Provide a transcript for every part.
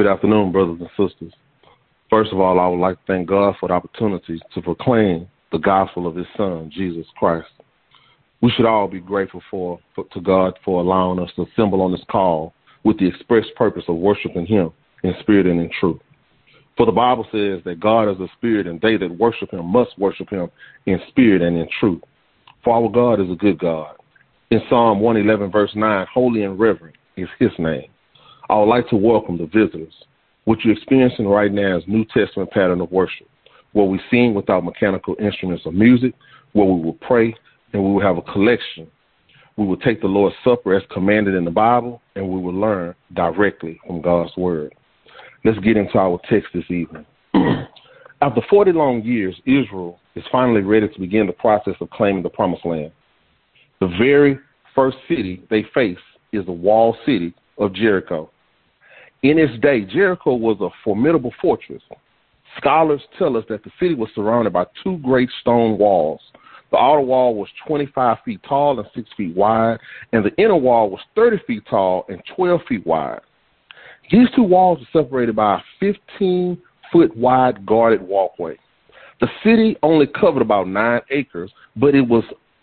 Good afternoon, brothers and sisters. First of all, I would like to thank God for the opportunity to proclaim the gospel of his son, Jesus Christ. We should all be grateful to God for allowing us to assemble on this call with the express purpose of worshiping him in spirit and in truth. For the Bible says that God is a spirit, and they that worship him must worship him in spirit and in truth. For our God is a good God. In Psalm 111, verse 9, holy and reverent is his name. I would like to welcome the visitors. What you're experiencing right now is New Testament pattern of worship, where we sing without mechanical instruments of music, where we will pray and we will have a collection. We will take the Lord's Supper as commanded in the Bible, and we will learn directly from God's word. Let's get into our text this evening. After 40 long years, Israel is finally ready to begin the process of claiming the promised land. The very first city they face is the walled city of Jericho. In its day, Jericho was a formidable fortress. Scholars tell us that the city was surrounded by two great stone walls. The outer wall was 25 feet tall and 6 feet wide, and the inner wall was 30 feet tall and 12 feet wide. These two walls were separated by a 15-foot wide guarded walkway. The city only covered about 9 acres, but it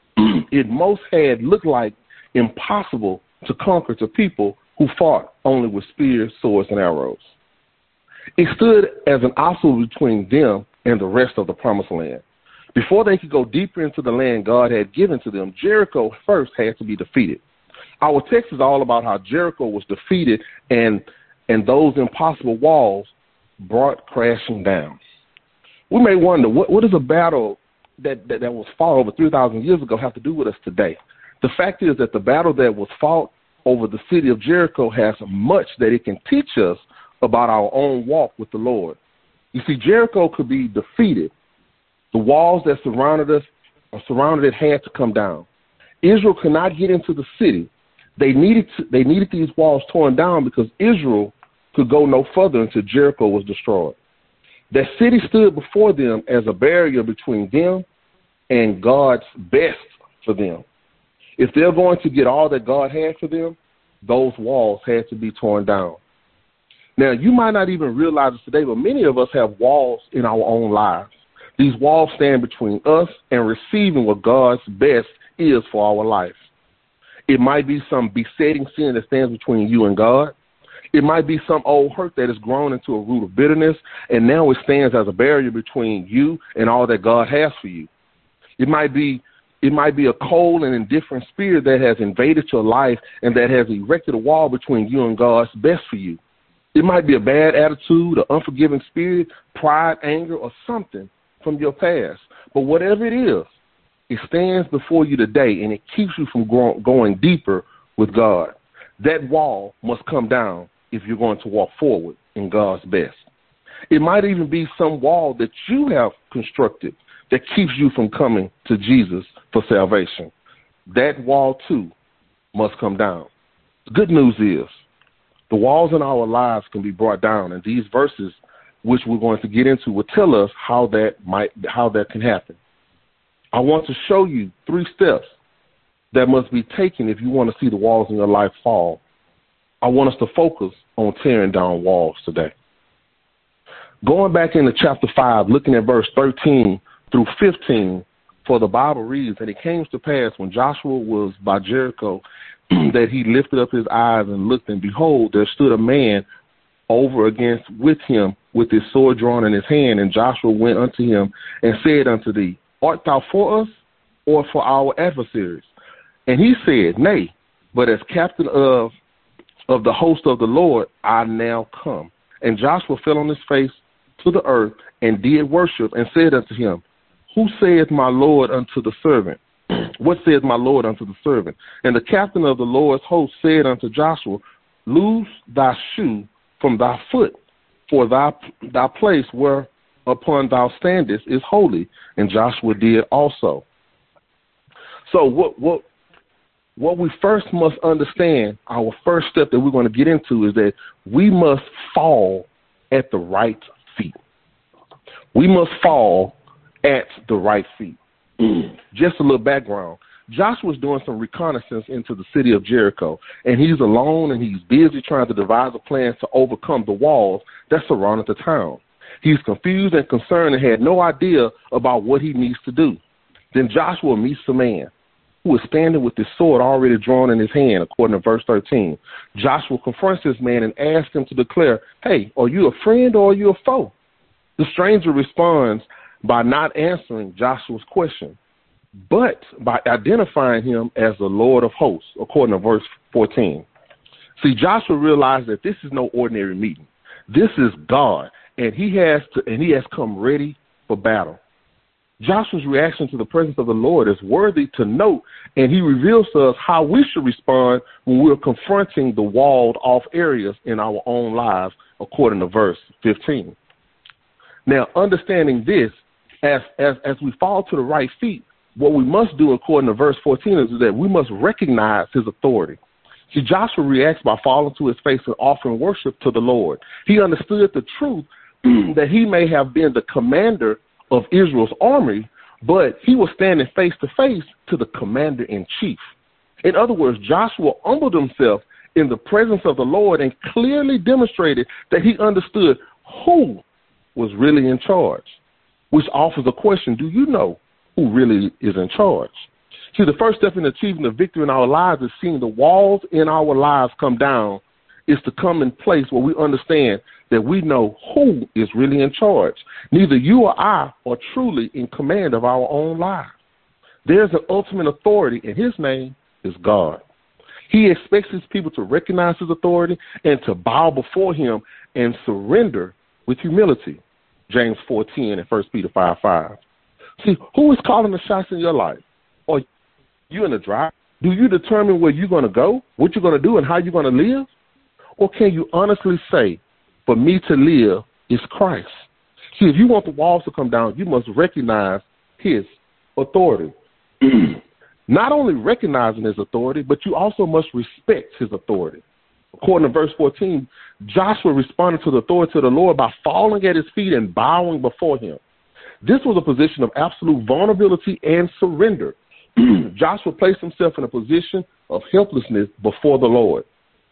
most had looked like impossible to conquer to people who fought only with spears, swords, and arrows. It stood as an obstacle between them and the rest of the promised land. Before they could go deeper into the land God had given to them, Jericho first had to be defeated. Our text is all about how Jericho was defeated and those impossible walls brought crashing down. We may wonder, what does a battle that was fought over 3,000 years ago have to do with us today? The fact is that the battle that was fought over the city of Jericho has much that it can teach us about our own walk with the Lord. You see, Jericho could be defeated. The walls that surrounded it had to come down. Israel could not get into the city. They needed these walls torn down because Israel could go no further until Jericho was destroyed. That city stood before them as a barrier between them and God's best for them. If they're going to get all that God had for them, those walls had to be torn down. Now, you might not even realize it today, but many of us have walls in our own lives. These walls stand between us and receiving what God's best is for our life. It might be some besetting sin that stands between you and God. It might be some old hurt that has grown into a root of bitterness, and now it stands as a barrier between you and all that God has for you. It might be a cold and indifferent spirit that has invaded your life and that has erected a wall between you and God's best for you. It might be a bad attitude, an unforgiving spirit, pride, anger, or something from your past. But whatever it is, it stands before you today, and it keeps you from going deeper with God. That wall must come down if you're going to walk forward in God's best. It might even be some wall that you have constructed that keeps you from coming to Jesus for salvation. That wall, too, must come down. The good news is the walls in our lives can be brought down, and these verses, which we're going to get into, will tell us how that can happen. I want to show you 3 steps that must be taken if you want to see the walls in your life fall. I want us to focus on tearing down walls today. Going back into chapter 5, looking at verse 13 through 15, for the Bible reads, and it came to pass when Joshua was by Jericho that he lifted up his eyes and looked, and behold, there stood a man over against with him with his sword drawn in his hand. And Joshua went unto him and said unto thee, art thou for us or for our adversaries? And he said, nay, but as captain of the host of the Lord, I now come. And Joshua fell on his face to the earth and did worship and said unto him, who saith my Lord unto the servant? What saith my Lord unto the servant? And the captain of the Lord's host said unto Joshua, loose thy shoe from thy foot, for thy place whereupon thou standest is holy. And Joshua did also. So what we first must understand, our first step that we're going to get into, is that we must fall at the right feet. We must fall at the right feet. Just a little background. Joshua's doing some reconnaissance into the city of Jericho, and he's alone and he's busy trying to devise a plan to overcome the walls that surrounded the town. He's confused and concerned and had no idea about what he needs to do. Then Joshua meets a man who is standing with his sword already drawn in his hand, according to verse 13. Joshua confronts this man and asks him to declare, hey, are you a friend or are you a foe? The stranger responds by not answering Joshua's question, but by identifying him as the Lord of hosts, according to verse 14. See, Joshua realized that this is no ordinary meeting. This is God, and he has come ready for battle. Joshua's reaction to the presence of the Lord is worthy to note, and he reveals to us how we should respond when we're confronting the walled-off areas in our own lives, according to verse 15. Now, understanding this, as we fall to the right feet, what we must do, according to verse 14, is that we must recognize his authority. See, Joshua reacts by falling to his face and offering worship to the Lord. He understood the truth that he may have been the commander of Israel's army, but he was standing face to face to the commander-in-chief. In other words, Joshua humbled himself in the presence of the Lord and clearly demonstrated that he understood who was really in charge, which offers a question: do you know who really is in charge? See, the first step in achieving the victory in our lives is seeing the walls in our lives come down, is to come in place where we understand that we know who is really in charge. Neither you or I are truly in command of our own lives. There's an ultimate authority, and his name is God. He expects his people to recognize his authority and to bow before him and surrender with humility. James 4:10 and 1 Peter 5:5. See, who is calling the shots in your life? Are you in the drive? Do you determine where you're going to go, what you're going to do, and how you're going to live? Or can you honestly say, for me to live is Christ? See, if you want the walls to come down, you must recognize his authority. Not only recognizing his authority, but you also must respect his authority. According to verse 14, Joshua responded to the authority of the Lord by falling at his feet and bowing before him. This was a position of absolute vulnerability and surrender. Joshua placed himself in a position of helplessness before the Lord.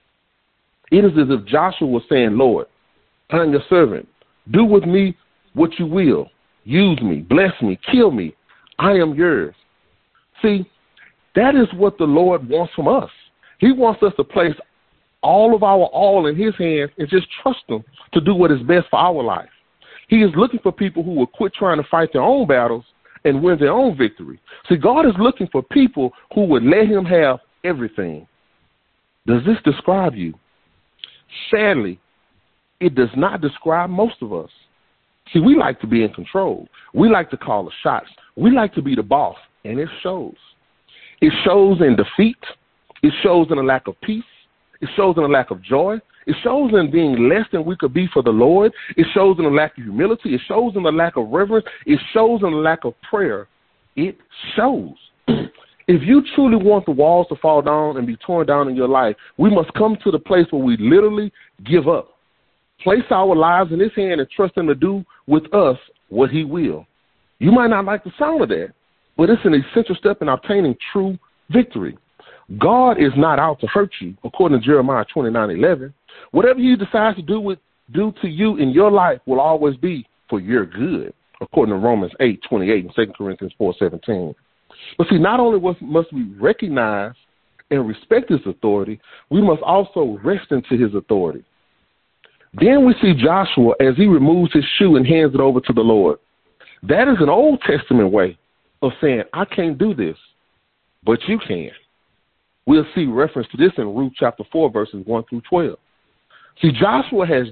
It is as if Joshua was saying, Lord, I am your servant. Do with me what you will. Use me, bless me, kill me. I am yours. See, that is what the Lord wants from us. He wants us to place all of our all in his hands and just trust him to do what is best for our life. He is looking for people who will quit trying to fight their own battles and win their own victory. See, God is looking for people who would let him have everything. Does this describe you? Sadly, it does not describe most of us. See, we like to be in control. We like to call the shots. We like to be the boss, and it shows. It shows in defeat. It shows in a lack of peace. It shows in a lack of joy. It shows in being less than we could be for the Lord. It shows in a lack of humility. It shows in a lack of reverence. It shows in a lack of prayer. It shows. If you truly want the walls to fall down and be torn down in your life, we must come to the place where we literally give up. Place our lives in his hand and trust him to do with us what he will. You might not like the sound of that, but it's an essential step in obtaining true victory. God is not out to hurt you, according to Jeremiah 29:11. Whatever he decides to do to you in your life will always be for your good, according to Romans 8:28 and 2 Corinthians 4:17. But see, not only must we recognize and respect his authority, we must also rest into his authority. Then we see Joshua as he removes his shoe and hands it over to the Lord. That is an Old Testament way of saying, I can't do this, but you can. We'll see reference to this in Ruth chapter 4, verses 1 through 12. See, Joshua has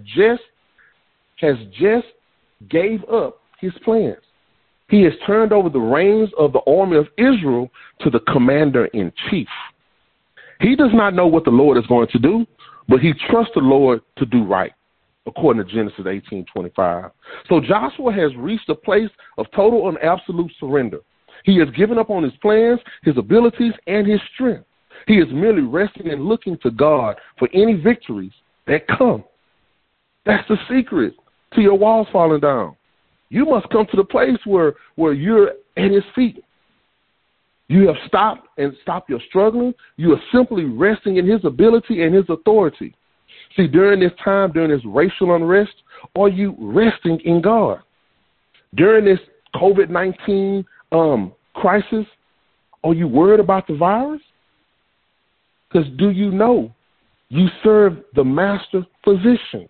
just gave up his plans. He has turned over the reins of the army of Israel to the commander-in-chief. He does not know what the Lord is going to do, but he trusts the Lord to do right, according to Genesis 18:25. So Joshua has reached a place of total and absolute surrender. He has given up on his plans, his abilities, and his strength. He is merely resting and looking to God for any victories that come. That's the secret to your walls falling down. You must come to the place where you're at his feet. You have stopped your struggling. You are simply resting in his ability and his authority. See, during this time, during this racial unrest, are you resting in God? During this COVID-19 crisis, are you worried about the virus? Because do you know you serve the master physician?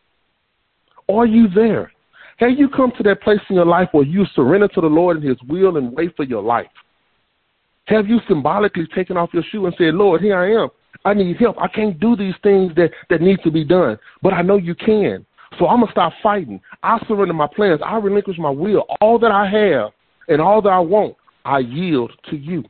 Are you there? Have you come to that place in your life where you surrender to the Lord and his will and wait for your life? Have you symbolically taken off your shoe and said, Lord, here I am. I need help. I can't do these things that need to be done, but I know you can. So I'm going to stop fighting. I surrender my plans. I relinquish my will. All that I have and all that I want, I yield to you.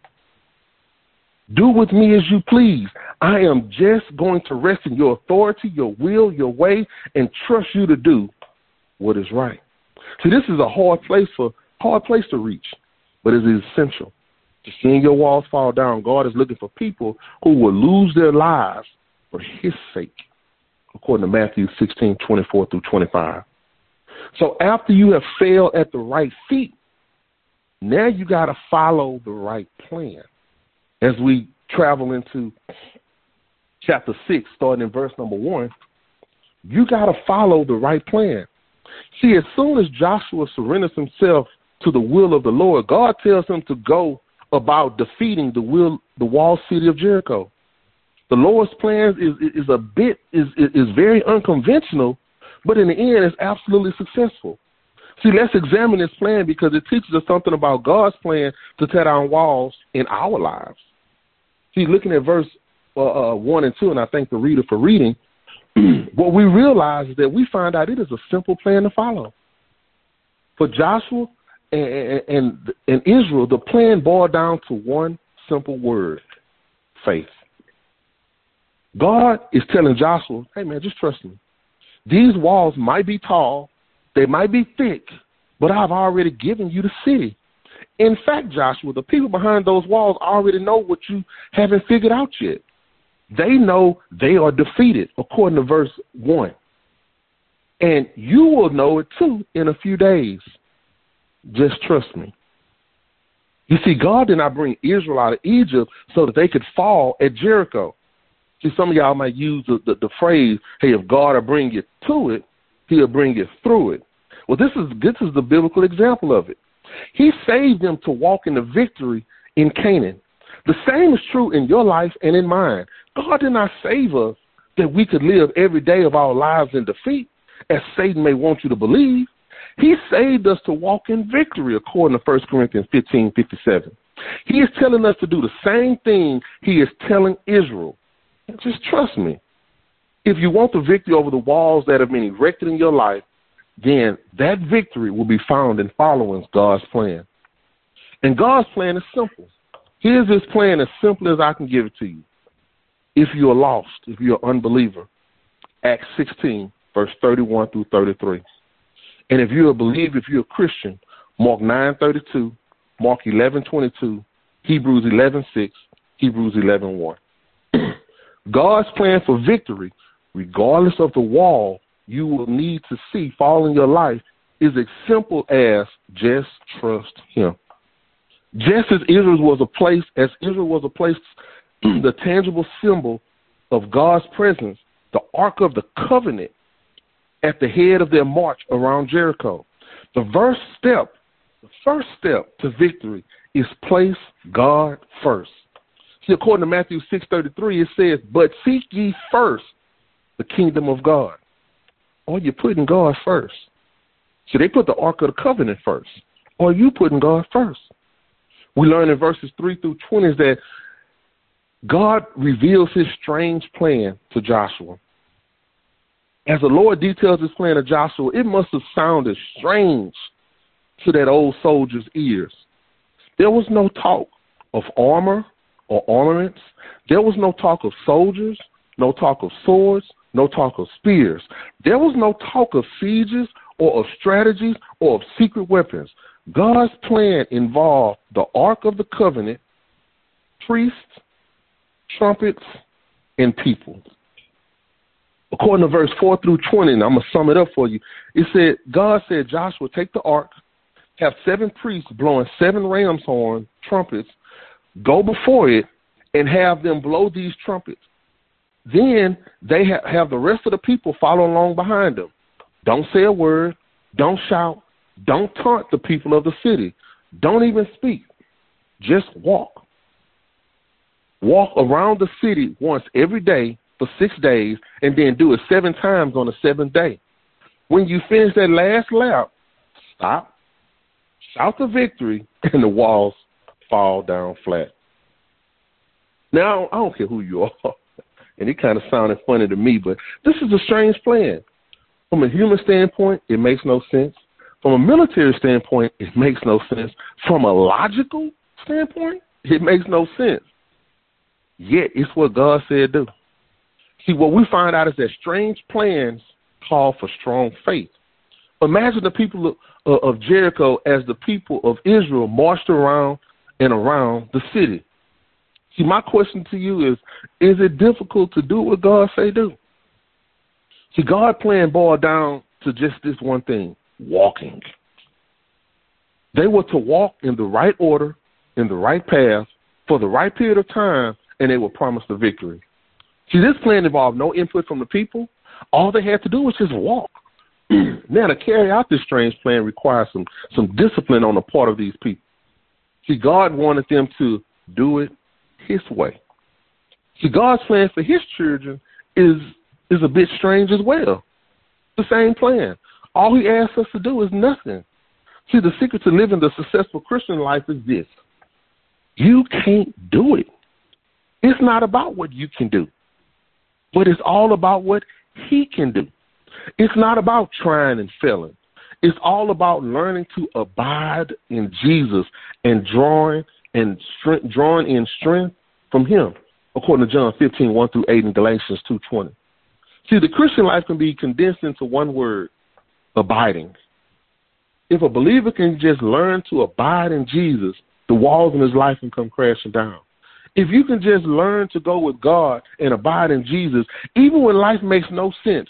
Do with me as you please. I am just going to rest in your authority, your will, your way, and trust you to do what is right. See, this is a hard place to reach, but it is essential. To seeing your walls fall down, God is looking for people who will lose their lives for his sake, according to Matthew 16:24 through 25. So after you have failed at the right feet, now you got to follow the right plan. As we travel into chapter 6, starting in verse number 1, you got to follow the right plan. See, as soon as Joshua surrenders himself to the will of the Lord, God tells him to go about defeating the walled city of Jericho. The Lord's plan is very unconventional, but in the end, it's absolutely successful. See, let's examine this plan because it teaches us something about God's plan to tear down walls in our lives. See, looking at verse 1 and 2, and I thank the reader for reading, what we realize is that we find out it is a simple plan to follow. For Joshua and Israel, the plan boiled down to one simple word: faith. God is telling Joshua, hey, man, just trust me. These walls might be tall, they might be thick, but I've already given you the city. In fact, Joshua, the people behind those walls already know what you haven't figured out yet. They know they are defeated, according to verse 1. And you will know it, too, in a few days. Just trust me. You see, God did not bring Israel out of Egypt so that they could fall at Jericho. See, some of y'all might use the phrase, hey, if God will bring you to it, he'll bring you through it. Well, this is the biblical example of it. He saved them to walk in the victory in Canaan. The same is true in your life and in mine. God did not save us that we could live every day of our lives in defeat, as Satan may want you to believe. He saved us to walk in victory, according to 1 Corinthians 15:57. He is telling us to do the same thing he is telling Israel. Just trust me. If you want the victory over the walls that have been erected in your life, then that victory will be found in following God's plan. And God's plan is simple. Here's his plan as simple as I can give it to you. If you're lost, if you're an unbeliever, Acts 16, verse 31 through 33. And if you're a believer, if you're a Christian, Mark 9:32, Mark 11:22, Hebrews 11:6, Hebrews 11:1. God's plan for victory, regardless of the wall you will need to see fall in your life, is as simple as just trust him. Just as Israel was a place, the tangible symbol of God's presence, the Ark of the Covenant, at the head of their march around Jericho. The first step to victory is place God first. See, according to Matthew 6:33, it says, but seek ye first the kingdom of God. Or you're putting God first. So they put the Ark of the Covenant first. Or you putting God first. We learn in verses 3 through 20 that God reveals his strange plan to Joshua. As the Lord details his plan to Joshua, it must have sounded strange to that old soldier's ears. There was no talk of armor or ornaments. There was no talk of soldiers, no talk of swords, no talk of spears. There was no talk of sieges or of strategies or of secret weapons. God's plan involved the Ark of the Covenant, priests, trumpets, and people. According to verse 4 through 20, and I'm going to sum it up for you, it said, God said, Joshua, take the ark, have 7 priests blowing 7 ram's horn trumpets, go before it and have them blow these trumpets. Then they have the rest of the people follow along behind them. Don't say a word. Don't shout. Don't taunt the people of the city. Don't even speak. Just walk. Walk around the city once every day for 6 days, and then do it 7 times on the 7th day. When you finish that last lap, stop, shout the victory, and the walls fall down flat. Now, I don't care who you are, and it kind of sounded funny to me, but this is a strange plan. From a human standpoint, it makes no sense. From a military standpoint, it makes no sense. From a logical standpoint, it makes no sense. Yet, it's what God said do. See, what we find out is that strange plans call for strong faith. Imagine the people of Jericho as the people of Israel marched around and around the city. See, my question to you is it difficult to do what God say do? See, God's plan boiled down to just this one thing, walking. They were to walk in the right order, in the right path, for the right period of time, and they were promised the victory. See, this plan involved no input from the people. All they had to do was just walk. Now, to carry out this strange plan requires some discipline on the part of these people. See, God wanted them to do it His way. See, God's plan for His children is a bit strange as well. The same plan. All He asks us to do is nothing. See, the secret to living the successful Christian life is this. You can't do it. It's not about what you can do, but it's all about what He can do. It's not about trying and failing. It's all about learning to abide in Jesus and drawing in strength from Him, according to John 15, 1 through 8, and Galatians 2:20. See, the Christian life can be condensed into one word, abiding. If a believer can just learn to abide in Jesus, the walls in his life can come crashing down. If you can just learn to go with God and abide in Jesus, even when life makes no sense,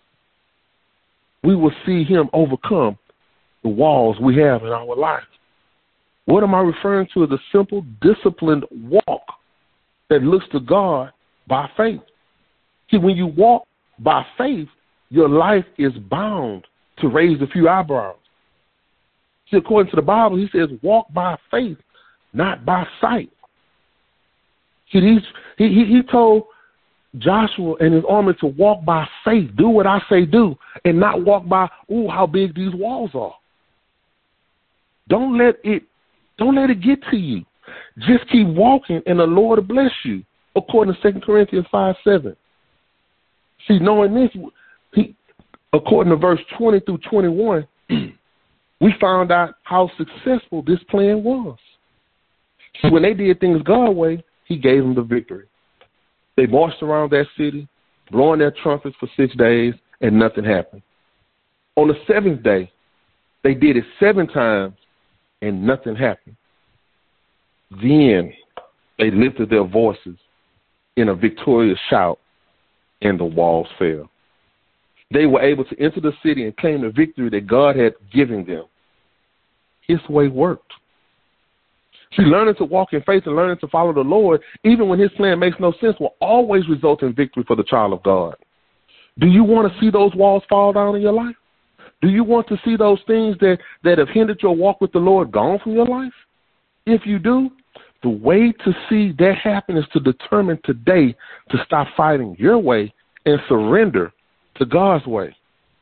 we will see Him overcome the walls we have in our life. What am I referring to as a simple, disciplined walk that looks to God by faith. See, when you walk by faith, your life is bound to raise a few eyebrows. See, according to the Bible, He says, walk by faith, not by sight. See, he told Joshua and his army to walk by faith, do what I say do, and not walk by, how big these walls are. Don't let it get to you. Just keep walking, and the Lord will bless you, according to 2 Corinthians 5:7. See, knowing this, according to verse 20 through 21, we found out how successful this plan was. See, when they did things God's way, He gave them the victory. They marched around that city, blowing their trumpets for 6 days, and nothing happened. On the 7th day, they did it 7 times, and nothing happened. Then they lifted their voices in a victorious shout, and the walls fell. They were able to enter the city and claim the victory that God had given them. His way worked. See, learning to walk in faith and learning to follow the Lord, even when His plan makes no sense, will always result in victory for the child of God. Do you want to see those walls fall down in your life? Do you want to see those things that have hindered your walk with the Lord gone from your life? If you do, the way to see that happen is to determine today to stop fighting your way and surrender to God's way.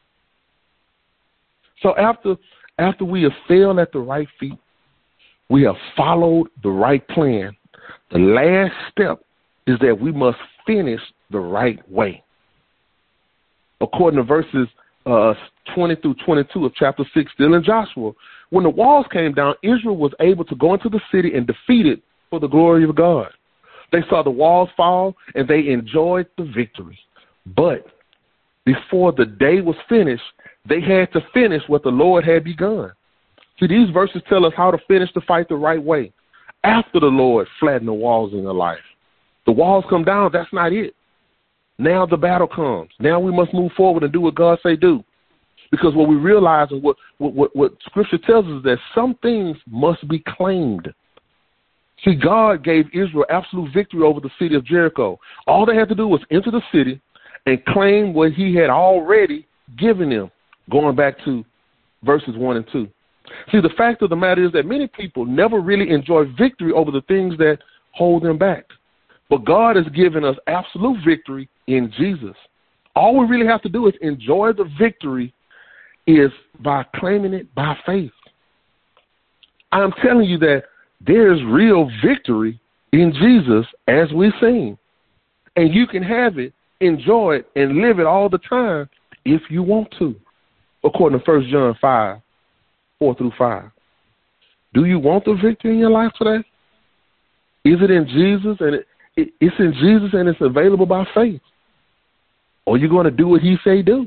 So after we have failed at the right feet, we have followed the right plan, the last step is that we must finish the right way. According to verses 20 through 22 of chapter 6, still in Joshua, when the walls came down, Israel was able to go into the city and defeat it for the glory of God. They saw the walls fall, and they enjoyed the victory. But before the day was finished, they had to finish what the Lord had begun. See, these verses tell us how to finish the fight the right way. After the Lord flattened the walls in your life. The walls come down, that's not it. Now the battle comes. Now we must move forward and do what God say do. Because what we realize and what Scripture tells us is that some things must be claimed. See, God gave Israel absolute victory over the city of Jericho. All they had to do was enter the city and claim what he had already given them, going back to verses 1 and 2. See, the fact of the matter is that many people never really enjoy victory over the things that hold them back. But God has given us absolute victory in Jesus. All we really have to do is enjoy the victory is by claiming it by faith. I'm telling you that there's real victory in Jesus as we sing. And you can have it, enjoy it, and live it all the time if you want to, according to 1 John 5, 4 through 5. Do you want the victory in your life today? Is it in Jesus? And it's in Jesus and it's available by faith. Or are you going to do what he say do?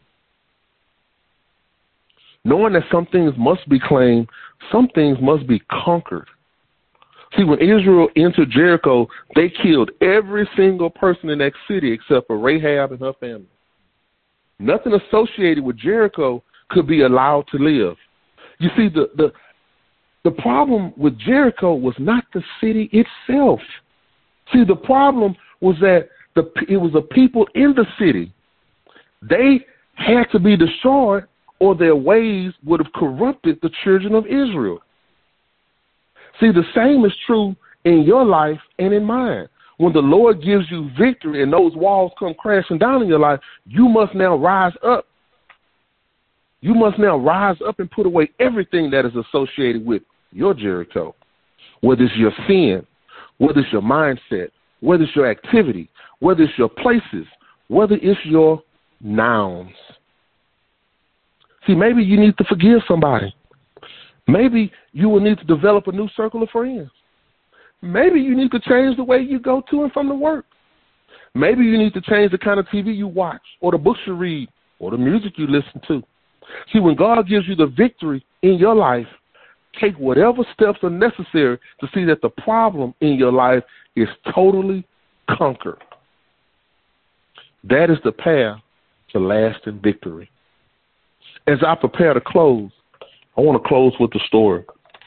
Knowing that some things must be claimed, some things must be conquered. See, when Israel entered Jericho, they killed every single person in that city except for Rahab and her family. Nothing associated with Jericho could be allowed to live. You see, the problem with Jericho was not the city itself. See, the problem was that it was the people in the city. They had to be destroyed or their ways would have corrupted the children of Israel. See, the same is true in your life and in mine. When the Lord gives you victory and those walls come crashing down in your life, you must now rise up. You must now rise up and put away everything that is associated with your Jericho, whether it's your sin, whether it's your mindset, whether it's your activity, whether it's your places, whether it's your nouns. See, maybe you need to forgive somebody. Maybe you will need to develop a new circle of friends. Maybe you need to change the way you go to and from the work. Maybe you need to change the kind of TV you watch or the books you read or the music you listen to. See, when God gives you the victory in your life, take whatever steps are necessary to see that the problem in your life is totally conquered. That is the path to lasting victory. As I prepare to close, I want to close with a story.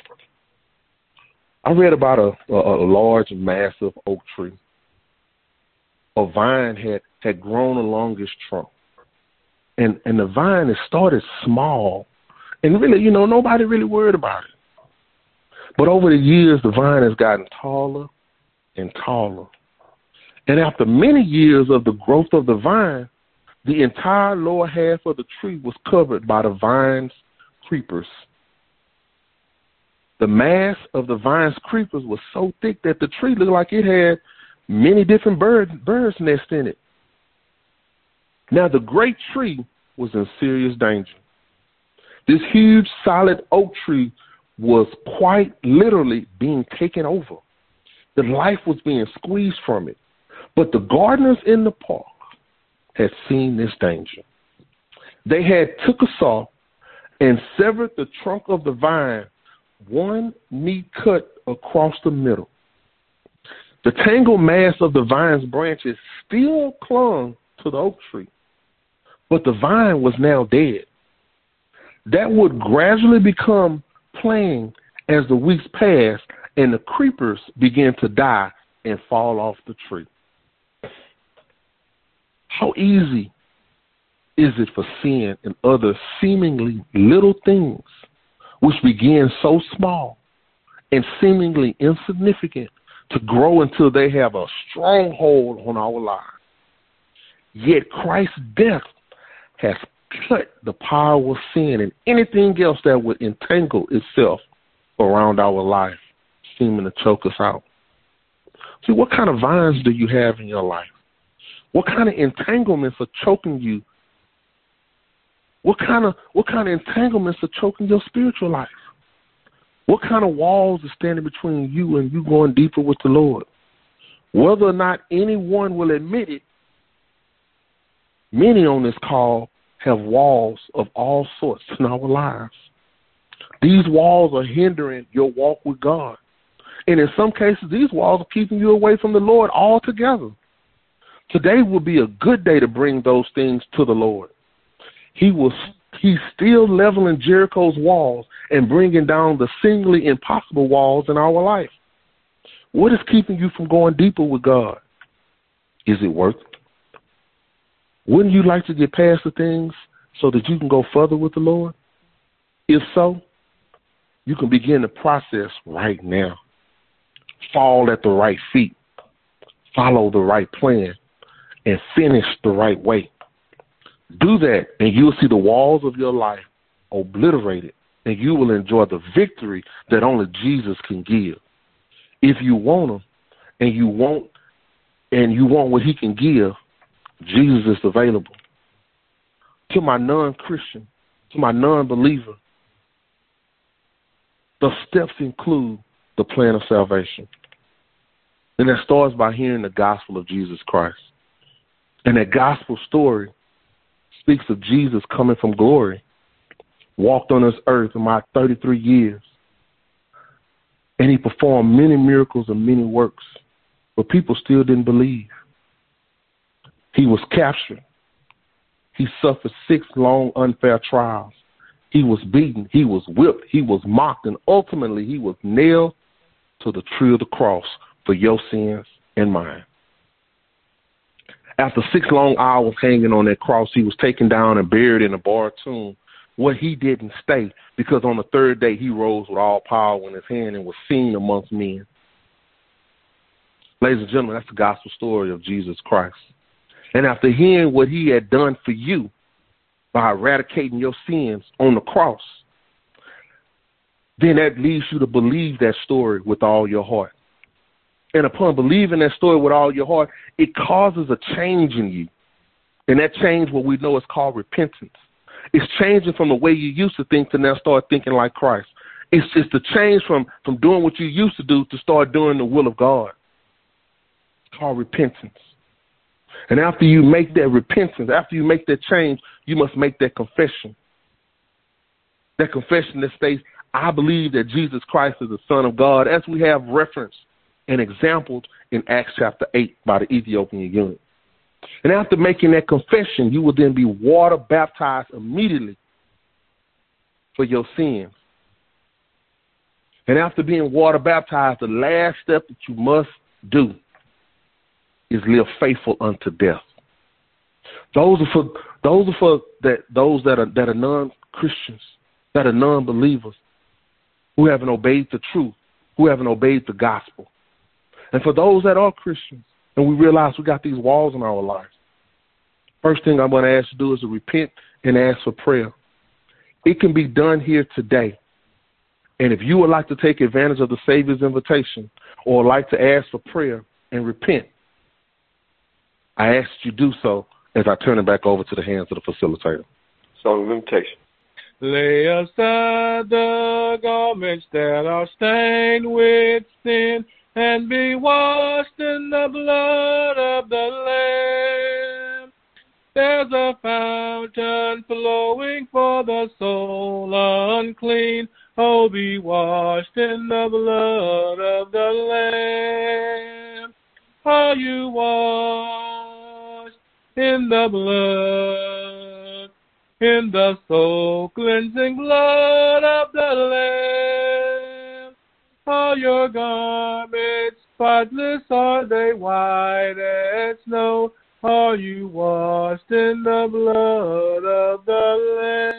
I read about a large, massive oak tree. A vine had grown along its trunk. And the vine had started small. And really, nobody really worried about it. But over the years, the vine has gotten taller and taller. And after many years of the growth of the vine, the entire lower half of the tree was covered by the vine's creepers. The mass of the vine's creepers was so thick that the tree looked like it had many different birds' nests in it. Now, the great tree was in serious danger. This huge, solid oak tree was quite literally being taken over. The life was being squeezed from it. But the gardeners in the park had seen this danger. They had took a saw and severed the trunk of the vine, one neat cut across the middle. The tangled mass of the vine's branches still clung to the oak tree, but the vine was now dead. That would gradually become plain as the weeks passed and the creepers began to die and fall off the tree. How easy is it for sin and other seemingly little things, which begin so small and seemingly insignificant, to grow until they have a stronghold on our lives? Yet Christ's death has cut the power of sin and anything else that would entangle itself around our life, seeming to choke us out. See, what kind of vines do you have in your life? What kind of entanglements are choking you? What kind of entanglements are choking your spiritual life? What kind of walls are standing between you and you going deeper with the Lord? Whether or not anyone will admit it, many on this call have walls of all sorts in our lives. These walls are hindering your walk with God. And in some cases, these walls are keeping you away from the Lord altogether. Today will be a good day to bring those things to the Lord. He's still leveling Jericho's walls and bringing down the seemingly impossible walls in our life. What is keeping you from going deeper with God? Is it worth it? Wouldn't you like to get past the things so that you can go further with the Lord? If so, you can begin the process right now. Fall at the right feet. Follow the right plan. And finish the right way. Do that, and you'll see the walls of your life obliterated, and you will enjoy the victory that only Jesus can give. If you want him, and you want what he can give, Jesus is available. To my non-Christian, to my non-believer, the steps include the plan of salvation. And that starts by hearing the gospel of Jesus Christ. And that gospel story speaks of Jesus coming from glory, walked on this earth in my 33 years, and he performed many miracles and many works, but people still didn't believe. He was captured. He suffered 6 long, unfair trials. He was beaten. He was whipped. He was mocked. And ultimately, he was nailed to the tree of the cross for your sins and mine. After 6 long hours hanging on that cross, he was taken down and buried in a borrowed tomb where he didn't stay, because on the 3rd day he rose with all power in his hand and was seen amongst men. Ladies and gentlemen, that's the gospel story of Jesus Christ. And after hearing what he had done for you by eradicating your sins on the cross, then that leads you to believe that story with all your heart. And upon believing that story with all your heart, it causes a change in you. And that change, what we know is called repentance. It's changing from the way you used to think to now start thinking like Christ. It's just the change from doing what you used to do to start doing the will of God. It's called repentance. And after you make that repentance, after you make that change, you must make that confession. That confession that states, I believe that Jesus Christ is the Son of God, as we have referenced and exampled in Acts chapter 8 by the Ethiopian eunuch. And after making that confession, you will then be water baptized immediately for your sins. And after being water baptized, the last step that you must do is live faithful unto death. Those that are non-Christians, that are non-believers, who haven't obeyed the truth, who haven't obeyed the gospel. And for those that are Christians, and we realize we got these walls in our lives, first thing I'm going to ask you to do is to repent and ask for prayer. It can be done here today. And if you would like to take advantage of the Savior's invitation or like to ask for prayer and repent, I ask you do so as I turn it back over to the hands of the facilitator. Song of invitation. Lay aside the garments that are stained with sin, and be washed in the blood of the Lamb. There's a fountain flowing for the soul unclean. Oh, be washed in the blood of the Lamb. Are you washed in the blood, in the soul-cleansing blood of the Lamb? Are your garments spotless? Are they white as snow? Are you washed in the blood of the Lamb?